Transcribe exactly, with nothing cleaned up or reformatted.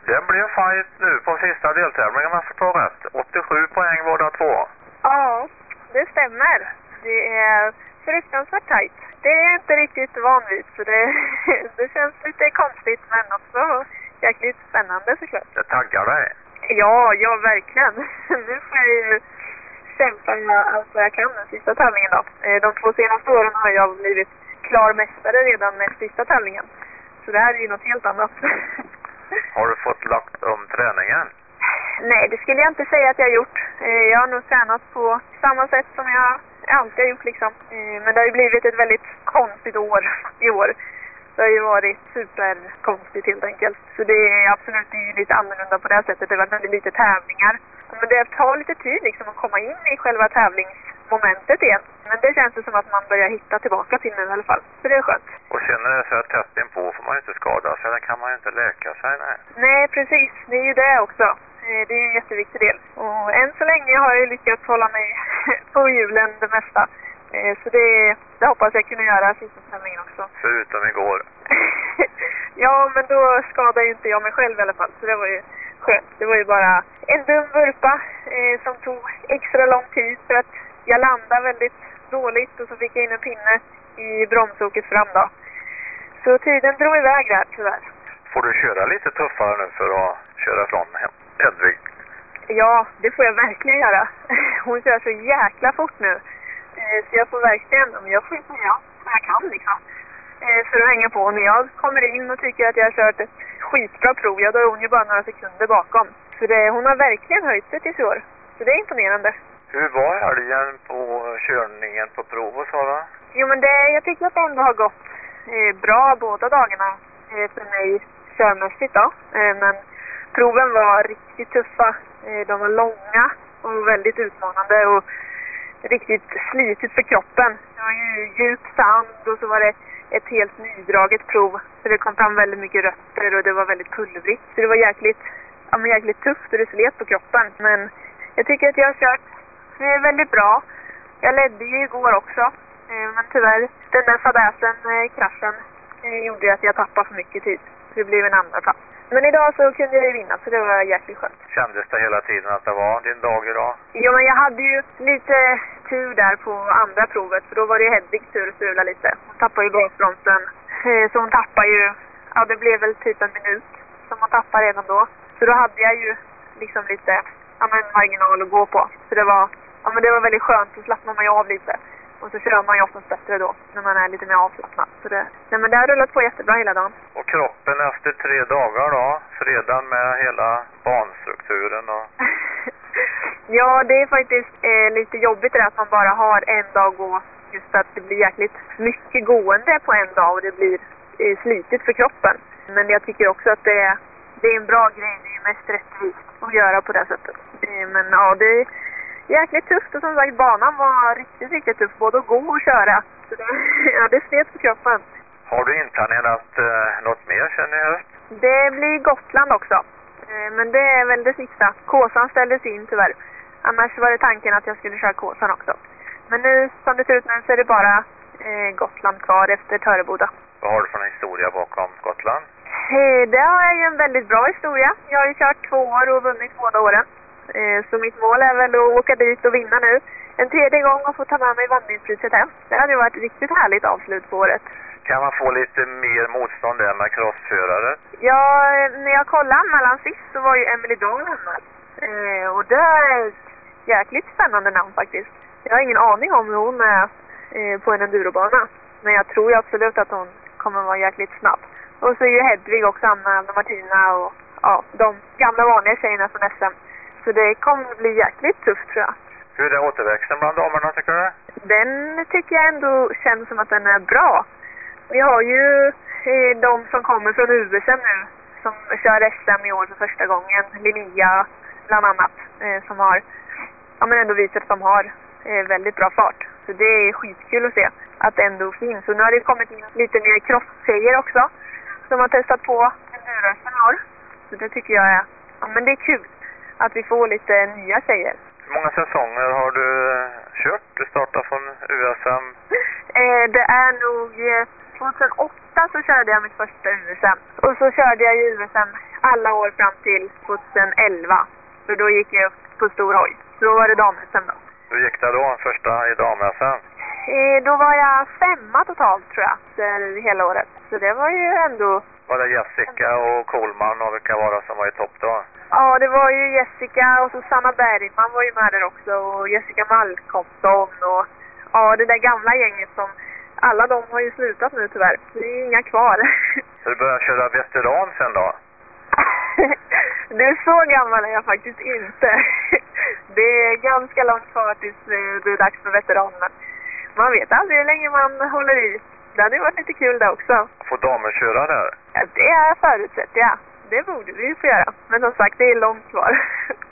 Det blir fight nu på sista deltävlingen, man får ta rätt. åttiosju poäng båda två. Ja, det stämmer. Det är fruktansvärt tajt. Det är inte riktigt vanligt, så det, det känns lite konstigt men också jäkligt spännande såklart. Det taggar dig. Ja, ja verkligen. Nu får jag ju kämpa allt vad jag kan den sista tävlingen då. De två senaste åren har jag blivit klar mästare redan med sista tävlingen. Så det här är ju något helt annat. Har du fått lagt om träningen? Nej, det skulle jag inte säga att jag har gjort. Jag har nog tränat på samma sätt som jag alltid har gjort liksom. Men det har ju blivit ett väldigt konstigt år i år. Det har ju varit superkonstigt helt enkelt. Så det är absolut lite annorlunda på det här sättet. Det har varit väldigt lite tävlingar. Men det tar lite tid liksom att komma in i själva tävlingsmomentet igen. Men det känns som att man börjar hitta tillbaka till nu i alla fall. Så det är skönt. Och känner det så här tätt inpå får man ju inte skada sig. Där kan man ju inte läka sig. Nej, nej precis. Det är ju det också. Det är en jätteviktig del. Och än så länge har jag lyckats hålla mig på hjulen det mesta. Så det, det hoppas jag kunna göra sista tävlingen också. Förutom igår. Ja, men då skadade ju inte jag mig själv i alla fall. Så det var ju skönt. Det var ju bara en dum vurpa eh, som tog extra lång tid för att jag landade väldigt dåligt. Och så fick jag in en pinne i bromsoket fram då. Så tiden drog iväg där tyvärr. Får du köra lite tuffare nu för att köra från Hedvig? Ja, det får jag verkligen göra. Hon kör så jäkla fort nu. Så jag får verkligen, men jag får inte göra vad jag kan liksom. För att hänga på. När jag kommer in och tycker att jag har kört ett skitbra prov, ja då är hon ju bara några sekunder bakom. Så det, hon har verkligen höjt sig till i år. Så det är imponerande. Hur var helgen på körningen på prov och så? Jo men det, jag tycker att det ändå har gått eh, bra båda dagarna eh, för mig körmässigt då. Eh, men proven var riktigt tuffa. Eh, de var långa och väldigt utmanande och riktigt slitigt för kroppen. Det var ju djup sand och så var det ett helt nydraget prov. Så det kom fram väldigt mycket rötter och det var väldigt pulvrigt. Så det var jäkligt, ja, men jäkligt tufft och det slet på kroppen. Men jag tycker att jag har kört eh, väldigt bra. Jag ledde ju igår också. Eh, men tyvärr, den där fadäsen, eh, kraschen, eh, gjorde att jag tappade för mycket tid. Så det blev en andra plats. Men idag så kunde jag ju vinna, så det var jäkligt skönt. Kändes det hela tiden att det var din dag idag? Jo, men jag hade ju lite tur där på andra provet. För då var det ju Hedvigs tur att strula lite. Hon tappade ju gasbromsen. Så hon tappade ju, ja det blev väl typ en minut som hon tappade redan då. Så då hade jag ju liksom lite, ja men marginal att gå på. Så det var, ja men det var väldigt skönt, så slappnar man ju av lite. Och så kör man ju oftast bättre då, när man är lite mer avslappnad. Så det, nej men det har rullat på jättebra hela dagen. Och kroppen efter tre dagar då? Fredagen med hela banstrukturen och... Ja, det är faktiskt eh, lite jobbigt det att man bara har en dag att gå. Just att det blir jäkligt mycket gående på en dag och det blir eh, slitigt för kroppen. Men jag tycker också att det är, det är en bra grej, det är mest rättvist att göra på det sättet. Eh, men ja, det är jäkligt tufft och som sagt banan var riktigt, riktigt tuff både att gå och köra. Så det, ja, det slet på kroppen. Har du inplanerat eh, något mer känner jag? Det blir Gotland också. Eh, men det är väl det sista. Kåsan ställdes in tyvärr. Annars var det tanken att jag skulle köra Kåsan också. Men nu som det ser ut nu så är det bara eh, Gotland kvar efter Töreboda. Vad har du för en historia bakom Gotland? Eh, det har ju en väldigt bra historia. Jag har ju kört två år och vunnit båda åren. Eh, så mitt mål är väl att åka dit och vinna nu. En tredje gång och få ta med mig vandringspriset hem. Det hade ju varit ett riktigt härligt avslut på året. Kan man få lite mer motstånd där med crossförare? Ja, när jag kollade anmälan sist så var ju Emily Dahl anmäld. Eh, och det är ett jäkligt spännande namn faktiskt. Jag har ingen aning om hur hon är eh, på en endurobana. Men jag tror ju absolut att hon kommer vara jäkligt snabb. Och så är ju Hedvig också anmäld och Martina och ja, de gamla vanliga tjejerna från S M. Så det kommer bli jäkligt tufft tror jag. Hur är återväxten bland damerna tycker du? Den tycker jag ändå känns som att den är bra. Vi har ju eh, de som kommer från U S M nu som kör S M i år för första gången. Linnea bland annat eh, som har ja, men ändå visat att de har eh, väldigt bra fart. Så det är skitkul att se att det ändå finns. Och nu har det kommit in lite mer crosstjejer också som har testat på endurösen i år. Så det tycker jag är, ja, men det är kul att vi får lite nya tjejer. Hur många säsonger har du kört? Du startade från U S M? eh, det är nog eh, tjugohundraåtta så körde jag mitt första U S M. Och så körde jag ju U S M alla år fram till tjugoelva. För då gick jag upp på stor hoj. Så då var det dam-S M då. Hur gick det då, första i dam-S M? Eh, då var jag femma totalt tror jag, där hela året. Så det var ju ändå... Var det Jessica och Coleman och vilka var det som var i topp då? Ja, det var ju Jessica och så Sanna Bergman var ju med där också. Och Jessica Malcolmsson och ja, det där gamla gänget som... Alla de har ju slutat nu tyvärr. Det är inga kvar. Så du började köra veteran sen då? Det är så gammal är jag faktiskt inte. Det är ganska långt kvar tills det är dags för veteran. Men man vet aldrig hur länge man håller i. Det hade ju varit lite kul det också. Får damer köra där? Ja, det är förutsätter jag. Det borde vi ju få göra. Men som sagt, det är långt kvar.